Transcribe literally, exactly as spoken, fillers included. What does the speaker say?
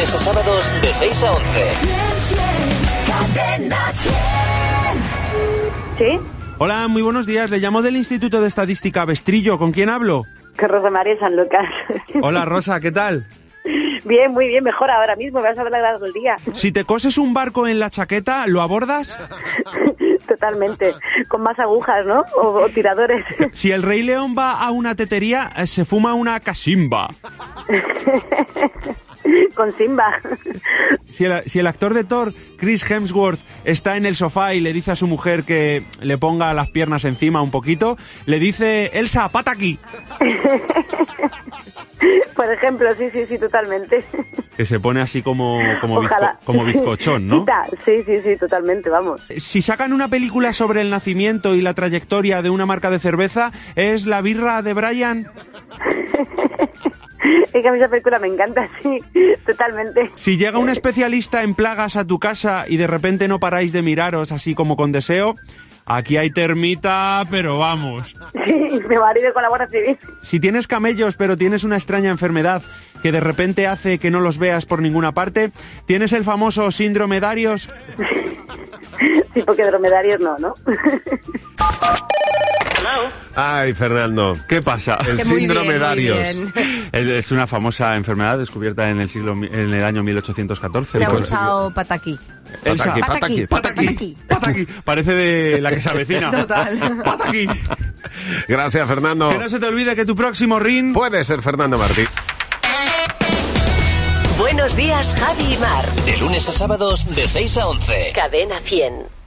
lunes a sábados de seis a once. ¿Sí? Hola, muy buenos días. Le llamo del Instituto de Estadística Bestrillo. ¿Con quién hablo? Que Rosa María San Lucas. Hola, Rosa, ¿qué tal? Bien, muy bien, mejor ahora mismo, me vas a hablar todo el día. Si te coses un barco en la chaqueta, ¿lo abordas? Totalmente, con más agujas, ¿no? O, o tiradores. Si el Rey León va a una tetería, eh, se fuma una casimba. Con Simba. Si el, si el actor de Thor, Chris Hemsworth, está en el sofá y le dice a su mujer que le ponga las piernas encima un poquito, le dice, Elsa, pata aquí. Por ejemplo, sí, sí, sí, totalmente. Que se pone así como, como, bizco, como bizcochón, ¿no? Sí, sí, sí, totalmente, vamos. Si sacan una película sobre el nacimiento y la trayectoria de una marca de cerveza, ¿es La birra de Brian? Es que a mí esa película me encanta, sí, totalmente. Si llega un especialista en plagas a tu casa y de repente no paráis de miraros así como con deseo, aquí hay termita, pero vamos. Sí, mi marido con la Guardia Civil. Si tienes camellos pero tienes una extraña enfermedad que de repente hace que no los veas por ninguna parte, ¿tienes el famoso síndrome Darius? Sí, porque dromedarios no, ¿no? Ay, Fernando. ¿Qué pasa? El Que síndrome muy bien, muy Darius. bien. Es una famosa enfermedad descubierta en el siglo en el año mil ochocientos catorce. Me ha gustado Pataki. Elsa, Pataki, Pataki, pataki. Pataki. Pataki. Parece de La que se avecina. Total. Pataki. Gracias, Fernando. Que no se te olvide que tu próximo ring... Puede ser Fernando Martí. Buenos días, Javi y Mar. De lunes a sábados de seis a once. Cadena cien.